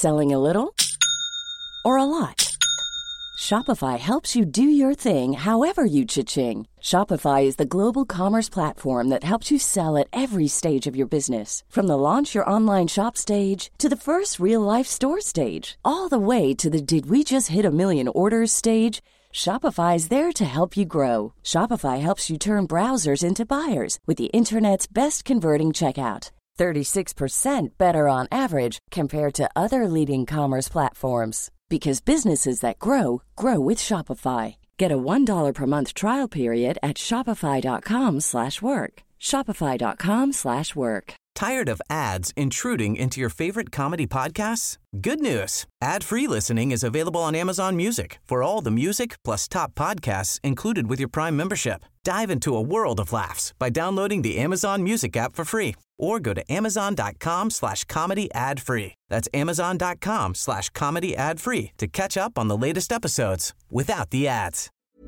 Selling a little or a lot? Shopify helps you do your thing however you cha-ching. Shopify is the global commerce platform that helps you sell at every stage of your business. From the launch your online shop stage to the first real-life store stage, all the way to the did we just hit a million orders stage. Shopify is there to help you grow. Shopify helps you turn browsers into buyers with the internet's best converting checkout. 36% better on average compared to other leading commerce platforms. Because businesses that grow, grow with Shopify. Get a $1 per month trial period at shopify.com/work. Shopify.com/work. Tired of ads intruding into your favorite comedy podcasts? Good news. Ad-free listening is available on Amazon Music for all the music plus top podcasts included with your Prime membership. Dive into a world of laughs by downloading the Amazon Music app for free or go to amazon.com/comedy ad-free. That's amazon.com/comedy ad-free to catch up on the latest episodes without the ads.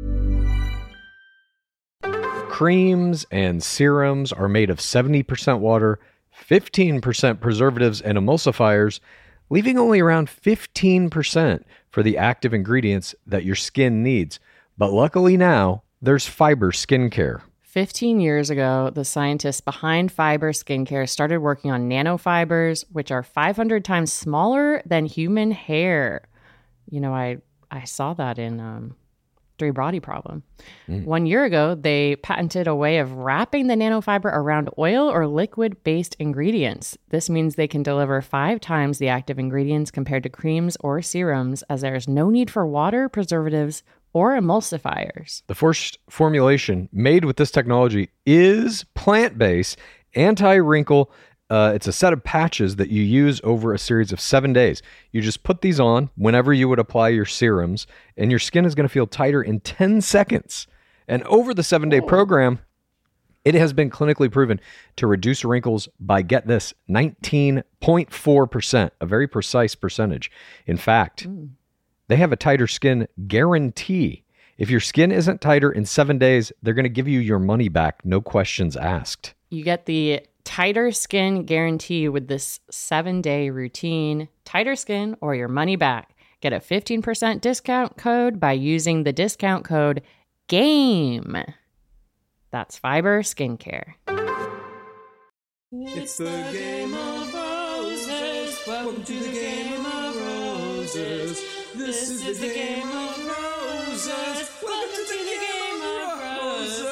Creams and serums are made of 70% water, 15% preservatives and emulsifiers, leaving only around 15% for the active ingredients that your skin needs. But luckily now, there's Fiber Skincare. 15 years ago, the scientists behind Fiber Skincare started working on nanofibers, which are 500 times smaller than human hair. You know, I saw that in Three Body Problem. 1 year ago, they patented a way of wrapping the nanofiber around oil or liquid-based ingredients. This means they can deliver 5 times the active ingredients compared to creams or serums, as there is no need for water, preservatives, or emulsifiers. The first formulation made with this technology is plant-based, anti-wrinkle. It's a set of patches that you use over a series of 7 days. You just put these on whenever you would apply your serums, and your skin is going to feel tighter in 10 seconds. And over the 7-day program, it has been clinically proven to reduce wrinkles by, get this, 19.4%, a very precise percentage. In fact, they have a tighter skin guarantee. If your skin isn't tighter in 7 days, they're going to give you your money back, no questions asked. You get the tighter skin guarantee with this 7-day routine. Tighter skin or your money back. Get a 15% discount code by using the discount code GAME. That's Fiber Skincare. It's the Game of Roses. Welcome to the Game of Roses. This is the Game of Roses. Welcome to the Game of Roses.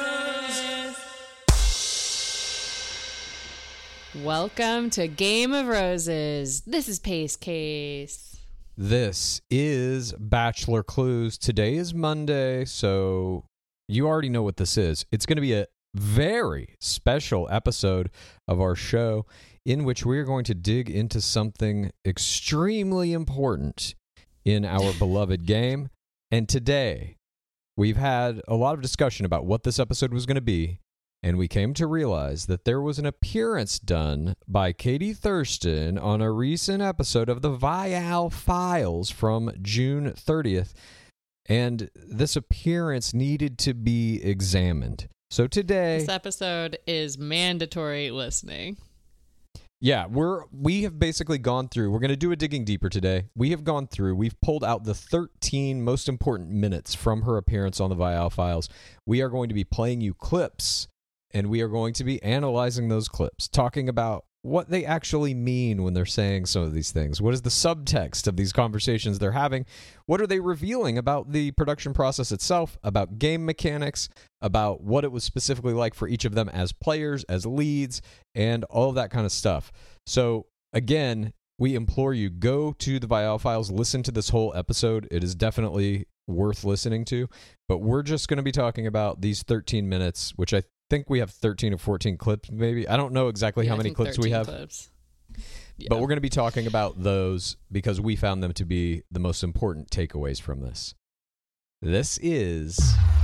Welcome to Game of Roses. This is Pace Case. This is Bachelor Clues. Today is Monday, so you already know what this is. It's going to be a very special episode of our show in which we're going to dig into something extremely important in our beloved game. And today, we've had a lot of discussion about what this episode was going to be. And we came to realize that there was an appearance done by Katie Thurston on a recent episode of the Viall Files from June 30th. And this appearance needed to be examined. So today... This episode is mandatory listening. Yeah, we have basically gone through. We're going to do a digging deeper today. We've pulled out the 13 most important minutes from her appearance on the Viall Files. We are going to be playing you clips. And we are going to be analyzing those clips, talking about what they actually mean when they're saying some of these things. What is the subtext of these conversations they're having? What are they revealing about the production process itself, about game mechanics, about what it was specifically like for each of them as players, as leads, and all of that kind of stuff. So, again, we implore you, go to the Viall Files, listen to this whole episode. It is definitely worth listening to. But we're just going to be talking about these 13 minutes, which I think we have 13 or 14 clips, maybe. I don't know exactly how many clips we have. Yeah. But we're going to be talking about those because we found them to be the most important takeaways from this. This is...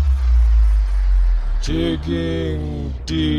Digging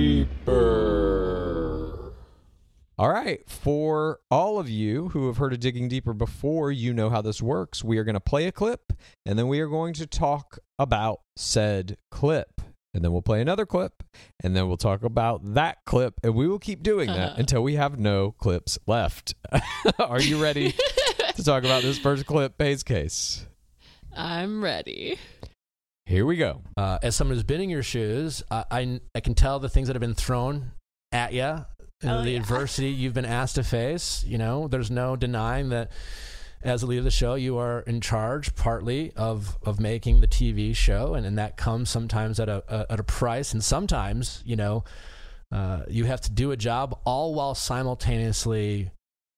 Deeper. All right. For all of you who have heard of Digging Deeper before, you know how this works. We are going to play a clip, and then we are going to talk about said clip. And then we'll play another clip, and then we'll talk about that clip, and we will keep doing that until we have no clips left. Are you ready to talk about this first clip, Pace Case. I'm ready. Here we go. As someone who's been in your shoes, I can tell the things that have been thrown at you, the adversity you've been asked to face. You know, there's no denying that as the lead of the show, you are in charge partly of making the TV show, and that comes sometimes at a price, and sometimes, you know, you have to do a job all while simultaneously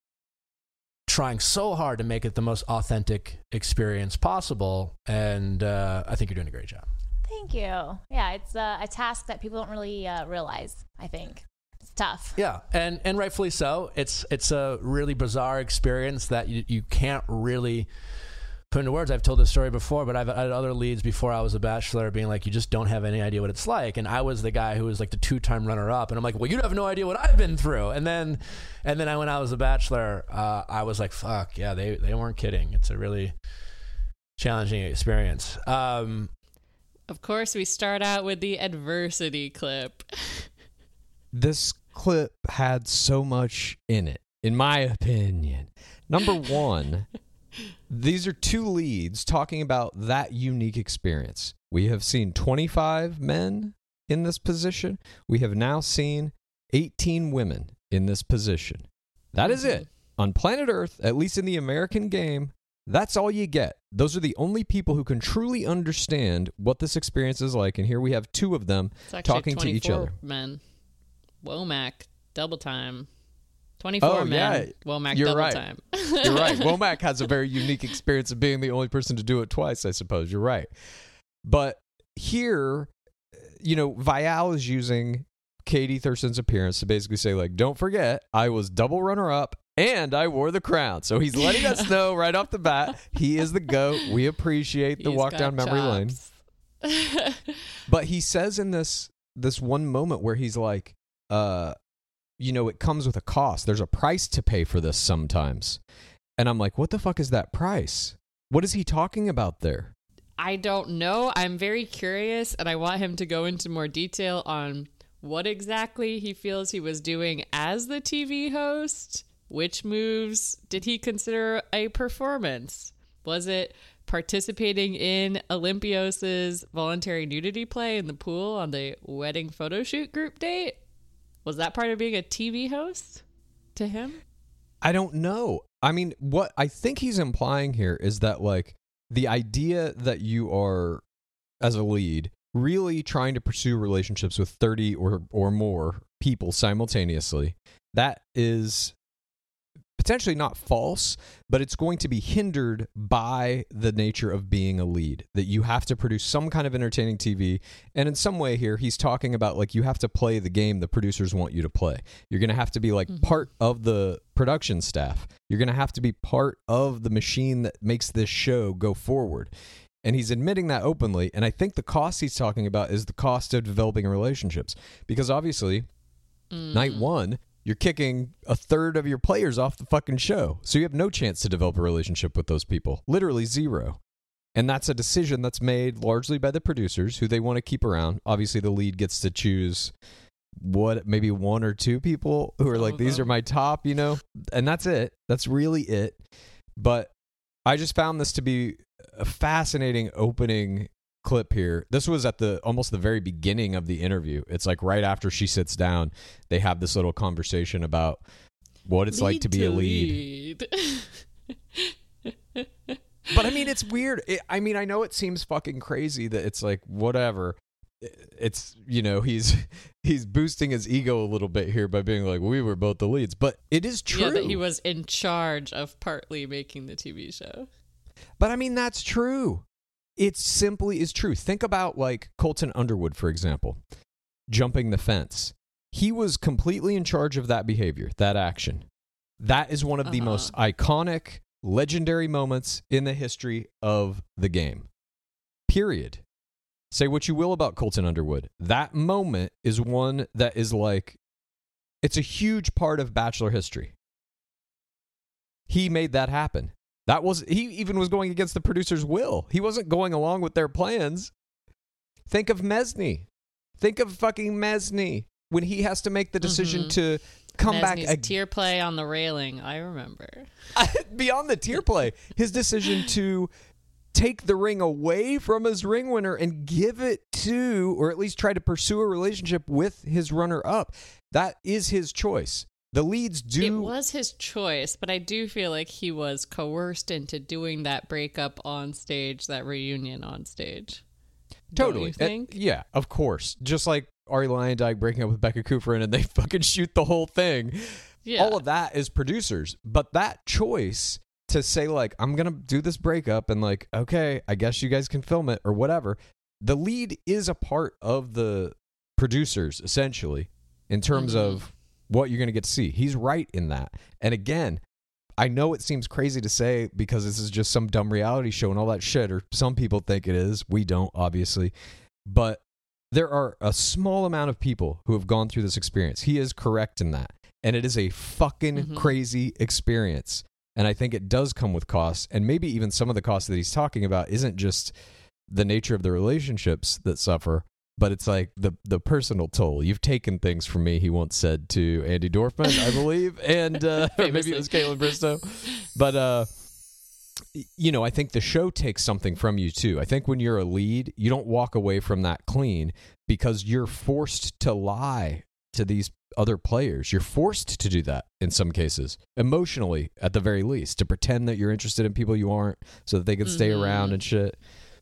trying so hard to make it the most authentic experience possible, and I think you're doing a great job. Thank you. Yeah, it's a task that people don't really realize, I think. It's tough. Yeah, and rightfully so. It's a really bizarre experience that you can't really put into words. I've told this story before, but I've had other leads before I was a Bachelor being like, you just don't have any idea what it's like. And I was the guy who was like the 2-time runner-up, and I'm like, well, you have no idea what I've been through. And then when I was a Bachelor, I was like, fuck, yeah, they weren't kidding. It's a really challenging experience. Of course, we start out with the adversity clip. This clip had so much in it, in my opinion. Number one, these are two leads talking about that unique experience. We have seen 25 men in this position. We have now seen 18 women in this position. That is it. On planet Earth, at least in the American game, that's all you get. Those are the only people who can truly understand what this experience is like. And here we have two of them talking to each other. Men. Womack, double time. 24 men. Yeah. Womack, You're double right. time. You're right. Womack has a very unique experience of being the only person to do it twice, I suppose. You're right. But here, you know, Viall is using Katie Thurston's appearance to basically say, like, don't forget, I was double runner-up and I wore the crown. So he's letting us know right off the bat, he is the GOAT. We appreciate the walk down memory lane. But he says in this one moment where he's like, you know, it comes with a cost. There's a price to pay for this sometimes. And I'm like, what the fuck is that price? What is he talking about there? I don't know. I'm very curious, and I want him to go into more detail on what exactly he feels he was doing as the TV host. Which moves did he consider a performance? Was it participating in Olympios's voluntary nudity play in the pool on the wedding photo shoot group date? Was that part of being a TV host to him? I don't know. I mean, what I think he's implying here is that, like, the idea that you are, as a lead, really trying to pursue relationships with 30 or more people simultaneously, that is potentially not false, but it's going to be hindered by the nature of being a lead, that you have to produce some kind of entertaining TV. And in some way here, he's talking about, like, you have to play the game the producers want you to play. You're going to have to be, like, part of the production staff. You're going to have to be part of the machine that makes this show go forward. And he's admitting that openly. And I think the cost he's talking about is the cost of developing relationships. Because obviously, night one, you're kicking a third of your players off the fucking show. So you have no chance to develop a relationship with those people. Literally zero. And that's a decision that's made largely by the producers, who they want to keep around. Obviously, the lead gets to choose maybe one or two people who are like, these are my top, you know? And that's it. That's really it. But I just found this to be a fascinating opening clip here. This was at almost the very beginning of the interview. It's like right after she sits down, they have this little conversation about what it's like to be a lead. But I mean, it's weird. I mean, I know it seems fucking crazy that it's like, whatever. It's, you know, he's boosting his ego a little bit here by being like, we were both the leads. But it is true. Yeah, that he was in charge of partly making the TV show. But I mean, that's true. It simply is true. Think about, like, Colton Underwood, for example, jumping the fence. He was completely in charge of that behavior, that action. That is one of the most iconic, legendary moments in the history of the game. Period. Say what you will about Colton Underwood. That moment is one that is like, it's a huge part of Bachelor history. He made that happen. He even was going against the producer's will. He wasn't going along with their plans. Think of Mesny. Think of fucking Mesny when he has to make the decision to come back Mesny's tear play on the railing. I remember. beyond the tear play, his decision to take the ring away from his ring winner and give it to, or at least try to pursue a relationship with his runner-up. That is his choice. The leads do... It was his choice, but I do feel like he was coerced into doing that breakup on stage, that reunion on stage. Totally. Don't you think? Yeah, of course. Just like Ari Lyondike breaking up with Becca Kufrin and they fucking shoot the whole thing. Yeah. All of that is producers. But that choice to say, like, I'm going to do this breakup and, like, okay, I guess you guys can film it or whatever. The lead is a part of the producers, essentially, in terms of what you're going to get to see. He's right in that. And again, I know it seems crazy to say because this is just some dumb reality show and all that shit, or some people think it is. We don't, obviously. But there are a small amount of people who have gone through this experience. He is correct in that. And it is a fucking crazy experience. And I think it does come with costs. And maybe even some of the costs that he's talking about isn't just the nature of the relationships that suffer, but it's like the personal toll. You've taken things from me, he once said to Andy Dorfman, I believe. And maybe it was Caitlin Bristow. But, you know, I think the show takes something from you, too. I think when you're a lead, you don't walk away from that clean because you're forced to lie to these other players. You're forced to do that in some cases, emotionally at the very least, to pretend that you're interested in people you aren't so that they can stay around and shit.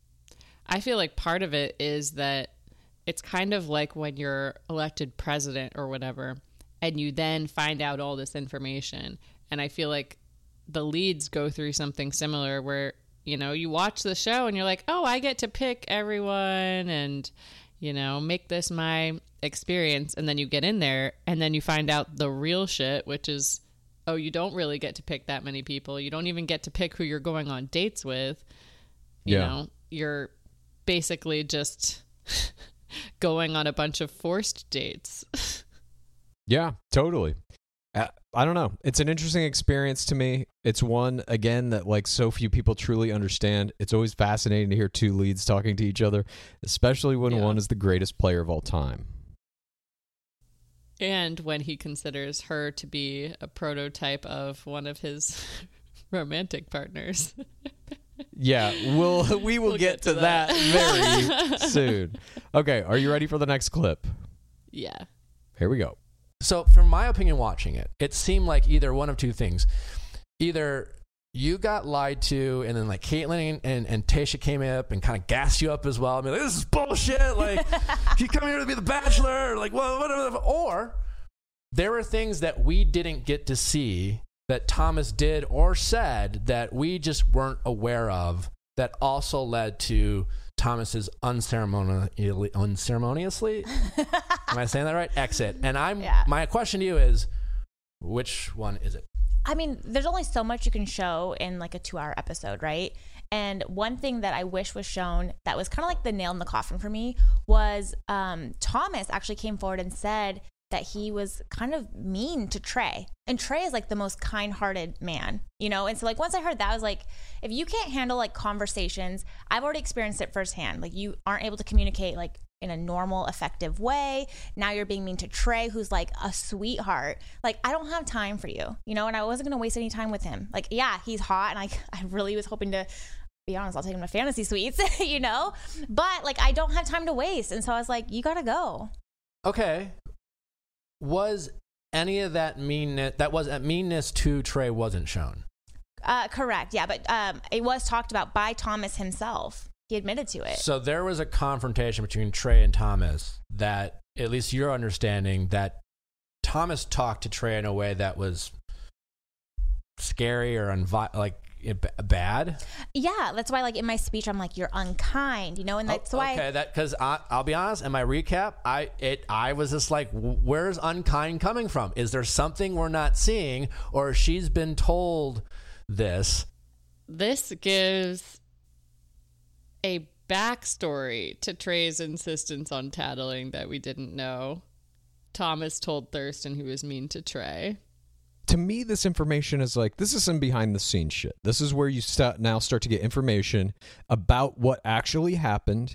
I feel like part of it is that it's kind of like when you're elected president or whatever, and you then find out all this information. And I feel like the leads go through something similar where, you know, you watch the show and you're like, oh, I get to pick everyone and, you know, make this my experience. And then you get in there and then you find out the real shit, which is, oh, you don't really get to pick that many people. You don't even get to pick who you're going on dates with. You know, you're basically just going on a bunch of forced dates. Yeah, totally. I don't know. It's an interesting experience to me. It's one, again, that like so few people truly understand. It's always fascinating to hear two leads talking to each other, especially when one is the greatest player of all time. And when he considers her to be a prototype of one of his romantic partners. Yeah, we will get to that very soon. Okay, are you ready for the next clip? Yeah. Here we go. So, from my opinion, watching it, it seemed like either one of two things. Either you got lied to, and then like Caitlin and Tayshia came up and kind of gassed you up as well. I mean, like, this is bullshit. Like, you come here to be the Bachelor. Like, whatever. Or there were things that we didn't get to see that Thomas did or said that we just weren't aware of that also led to Thomas's unceremoniously, am I saying that right? Exit. And my question to you is, which one is it? I mean, there's only so much you can show in like a 2-hour episode, right? And one thing that I wish was shown that was kind of like the nail in the coffin for me was Thomas actually came forward and said that he was kind of mean to Trey. And Trey is like the most kind-hearted man, you know? And so like once I heard that, I was like, if you can't handle like conversations, I've already experienced it firsthand. Like you aren't able to communicate like in a normal, effective way. Now you're being mean to Trey, who's like a sweetheart. Like, I don't have time for you, you know? And I wasn't going to waste any time with him. Like, yeah, he's hot. And I really was hoping to be honest, I'll take him to fantasy suites, you know? But like, I don't have time to waste. And so I was like, you got to go. Okay. Was any of that meanness to Trey wasn't shown? Correct. Yeah. But it was talked about by Thomas himself. He admitted to it. So there was a confrontation between Trey and Thomas that, at least you're understanding, that Thomas talked to Trey in a way that was scary or bad. Yeah, that's why, like in my speech, I'm like, you're unkind, you know, and that's why. Okay, because I'll be honest. In my recap, I was just like, where's unkind coming from? Is there something we're not seeing, or she's been told this? This gives a backstory to Trey's insistence on tattling that we didn't know. Thomas told Thurston he was mean to Trey. To me, this information is like, this is some behind the scenes shit. This is where you start to get information about what actually happened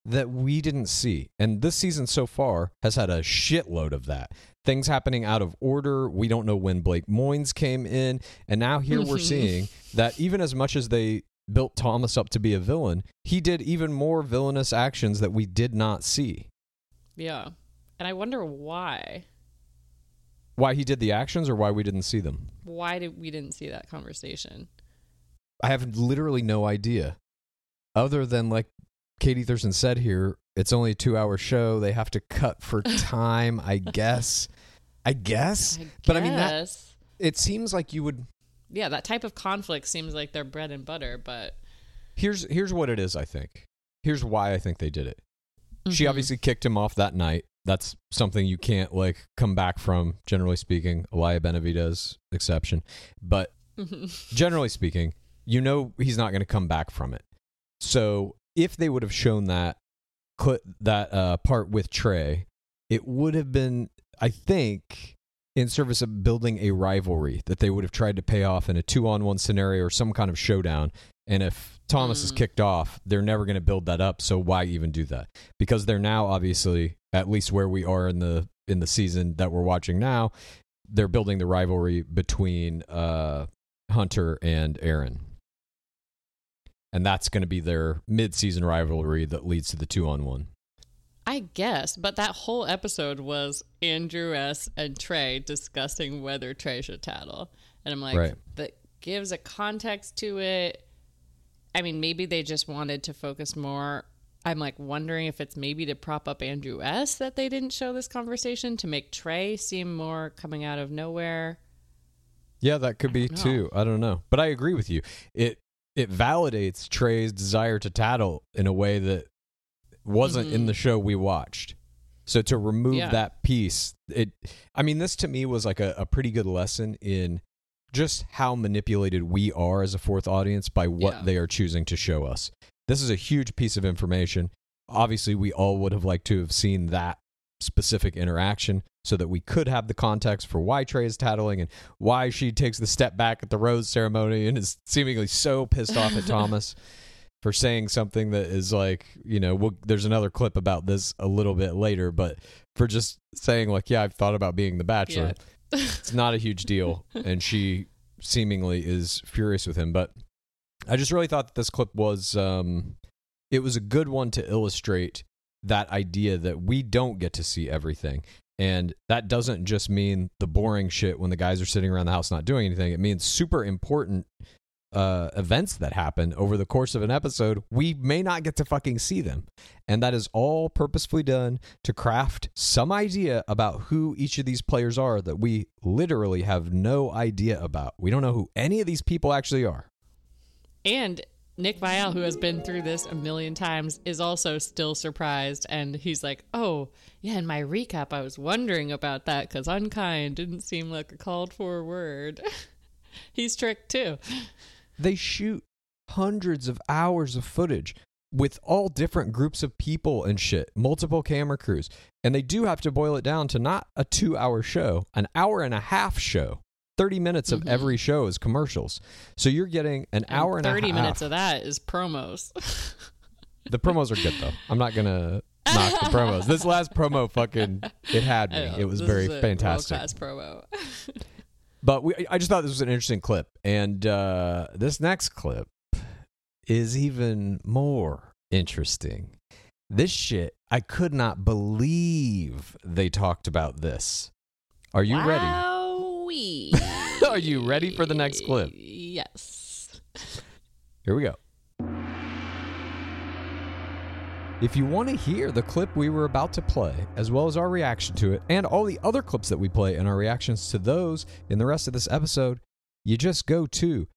that we didn't see. And this season so far has had a shitload of that. Things happening out of order. We don't know when Blake Moynes came in. And now here we're seeing that even as much as they built Thomas up to be a villain, he did even more villainous actions that we did not see. Yeah. And I wonder why. Why he did the actions or why we didn't see them? Why did we didn't see that conversation? I have literally no idea. Other than, like Katie Thurston said here, it's only a 2-hour show. They have to cut for time, I guess. But I mean, it seems like you would... Yeah, that type of conflict seems like their bread and butter, but... Here's what it is, I think. Here's why I think they did it. She obviously kicked him off that night. That's something you can't, like, come back from, generally speaking. Elia Benavides exception. But generally speaking, you know he's not going to come back from it. So if they would have shown that part with Trey, it would have been, I think, in service of building a rivalry that they would have tried to pay off in a 2-on-1 scenario or some kind of showdown. And if Thomas is kicked off, they're never going to build that up. So why even do that? Because they're now obviously, at least where we are in the season that we're watching now, they're building the rivalry between Hunter and Aaron. And that's going to be their mid-season rivalry that leads to the 2-on-1. I guess, but that whole episode was Andrew S. and Trey discussing whether Trey should tattle. And I'm like, that gives a context to it. I mean, maybe they just wanted to focus more. I'm like wondering if it's maybe to prop up Andrew S. that they didn't show this conversation to make Trey seem more coming out of nowhere. Yeah, that could be too. I don't know. But I agree with you. It validates Trey's desire to tattle in a way that wasn't in the show we watched. So to remove that piece, this to me was like a pretty good lesson in just how manipulated we are as a fourth audience by what they are choosing to show us. This is a huge piece of information. Obviously, we all would have liked to have seen that specific interaction so that we could have the context for why Trey is tattling and why she takes the step back at the rose ceremony and is seemingly so pissed off at Thomas for saying something that is like, there's another clip about this a little bit later, but for just saying like, yeah, I've thought about being the Bachelor. It's not a huge deal. And she seemingly is furious with him. But I just really thought that this clip was, it was a good one to illustrate that idea that we don't get to see everything. And that doesn't just mean the boring shit when the guys are sitting around the house not doing anything. It means super important events that happen over the course of an episode. We may not get to fucking see them. And that is all purposefully done to craft some idea about who each of these players are that we literally have no idea about. We don't know who any of these people actually are. And Nick Viall, who has been through this a million times, is also still surprised. And he's like, oh, yeah, in my recap, I was wondering about that because unkind didn't seem like a called for word. He's tricked too. They shoot hundreds of hours of footage with all different groups of people and shit, multiple camera crews. And they do have to boil it down to not a 2-hour show, an hour and a half show. 30 minutes of every show is commercials. So you're getting an hour and a half. 30 minutes of that is promos. The promos are good, though. I'm not going to knock the promos. This last promo it had me. It was very fantastic. World-class promo. But I just thought this was an interesting clip. And this next clip is even more interesting. This shit, I could not believe they talked about this. Are you ready? Are you ready for the next clip? Yes. Here we go. If you want to hear the clip we were about to play, as well as our reaction to it, and all the other clips that we play and our reactions to those in the rest of this episode, you just go to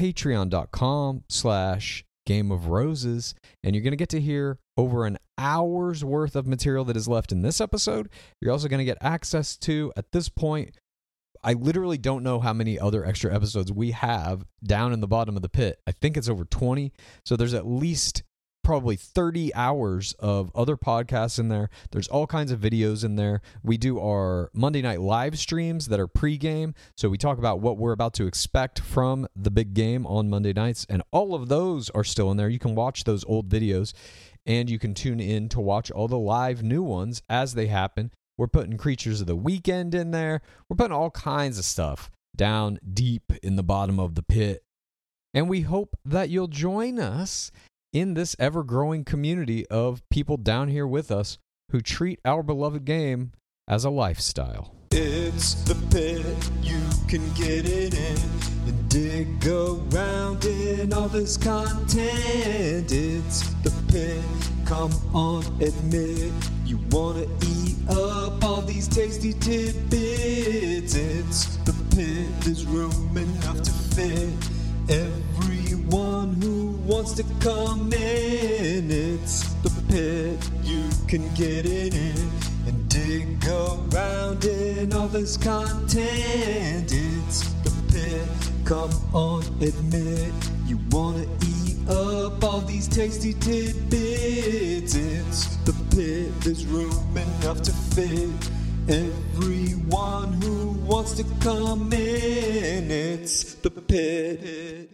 patreon.com/Game of Roses, and you're going to get to hear over an hour's worth of material that is left in this episode. You're also going to get access to, at this point, I literally don't know how many other extra episodes we have down in the bottom of the pit. I think it's over 20. So there's at least probably 30 hours of other podcasts in there. There's all kinds of videos in there. We do our Monday night live streams that are pregame. So we talk about what we're about to expect from the big game on Monday nights. And all of those are still in there. You can watch those old videos. And you can tune in to watch all the live new ones as they happen. We're putting Creatures of the Weekend in there. We're putting all kinds of stuff down deep in the bottom of the pit. And we hope that you'll join us in this ever-growing community of people down here with us who treat our beloved game as a lifestyle. It's the pit, you can get it in and dig around in all this content. It's the pit, come on, admit you wanna eat up all these tasty tidbits. It's the pit, there's room enough to fit everyone who wants to come in. It's the pit, you can get it in and dig around in all this content. It's the pit, come on, admit you wanna eat up all these tasty tidbits. It's the pit, there's room enough to fit everyone who wants to come in. It's the pit.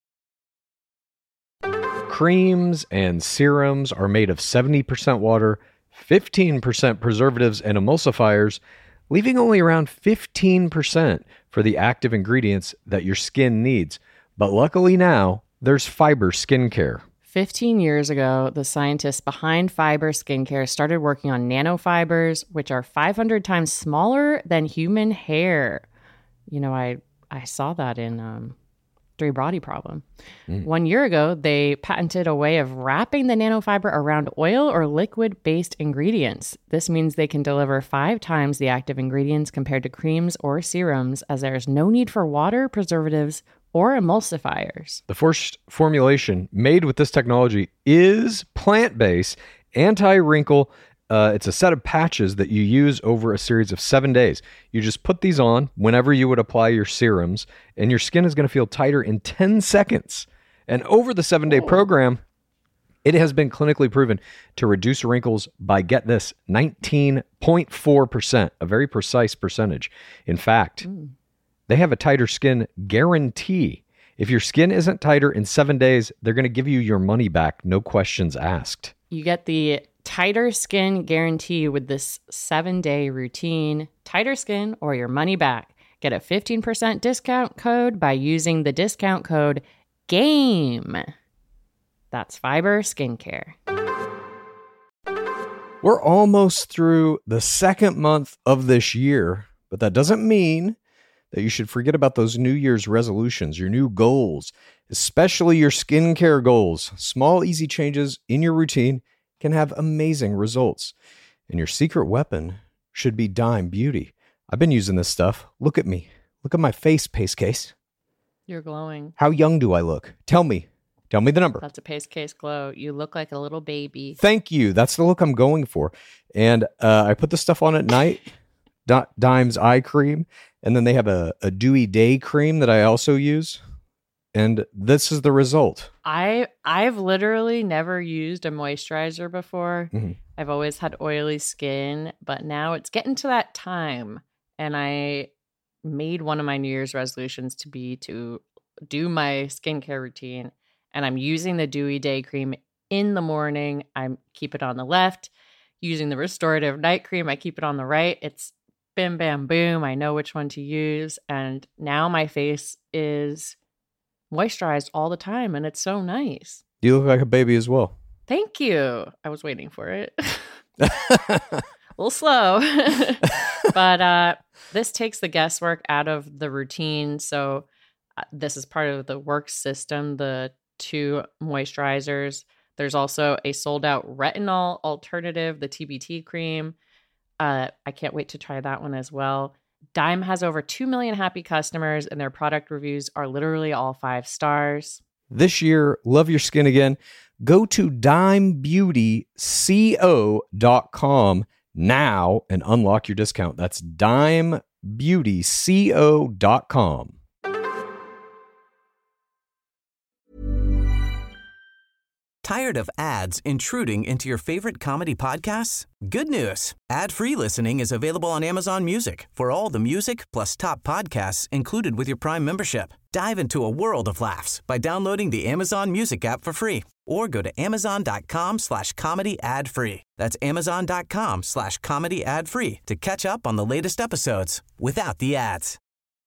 Creams and serums are made of 70% water, 15% preservatives and emulsifiers, leaving only around 15% for the active ingredients that your skin needs. But luckily now, there's Fiber Skincare. 15 years ago, the scientists behind Fiber Skincare started working on nanofibers, which are 500 times smaller than human hair. You know, I saw that in Three Body Problem. 1 year ago, they patented a way of wrapping the nanofiber around oil or liquid-based ingredients. This means they can deliver 5 times the active ingredients compared to creams or serums, as there is no need for water, preservatives, or emulsifiers. The first formulation made with this technology is plant-based, anti-wrinkle. It's a set of patches that you use over a series of 7 days. You just put these on whenever you would apply your serums, and your skin is going to feel tighter in 10 seconds. And over the 7-day program, it has been clinically proven to reduce wrinkles by, get this, 19.4%, a very precise percentage. In fact, they have a tighter skin guarantee. If your skin isn't tighter in 7 days, they're going to give you your money back, no questions asked. You get the tighter skin guarantee with this 7-day routine. Tighter skin or your money back. Get a 15% discount code by using the discount code GAME. That's Fiber Skincare. We're almost through the second month of this year, but that doesn't mean that you should forget about those New Year's resolutions, your new goals, especially your skincare goals. Small, easy changes in your routine can have amazing results. And your secret weapon should be Dime Beauty. I've been using this stuff. Look at me. Look at my face, Pace Case. You're glowing. How young do I look? Tell me. Tell me the number. That's a Pace Case glow. You look like a little baby. Thank you. That's the look I'm going for. And I put the stuff on at night. Dime's eye cream. And then they have a dewy day cream that I also use. And this is the result. I've literally never used a moisturizer before. Mm-hmm. I've always had oily skin, but now it's getting to that time. And I made one of my New Year's resolutions to be to do my skincare routine. And I'm using the dewy day cream in the morning. I keep it on the left. Using the restorative night cream, I keep it on the right. It's bim, bam, boom. I know which one to use. And now my face is moisturized all the time, and it's so nice. You look like a baby as well. Thank you. I was waiting for it. A little slow. But this takes the guesswork out of the routine. So this is part of the work system, the 2 moisturizers. There's also a sold-out retinol alternative, the TBT cream. I can't wait to try that one as well. Dime has over 2 million happy customers, and their product reviews are literally all 5 stars. This year, love your skin again. Go to dimebeautyco.com now and unlock your discount. That's dimebeautyco.com. Tired of ads intruding into your favorite comedy podcasts? Good news. Ad-free listening is available on Amazon Music for all the music plus top podcasts included with your Prime membership. Dive into a world of laughs by downloading the Amazon Music app for free or go to amazon.com/comedy ad free. That's amazon.com/comedy ad free to catch up on the latest episodes without the ads.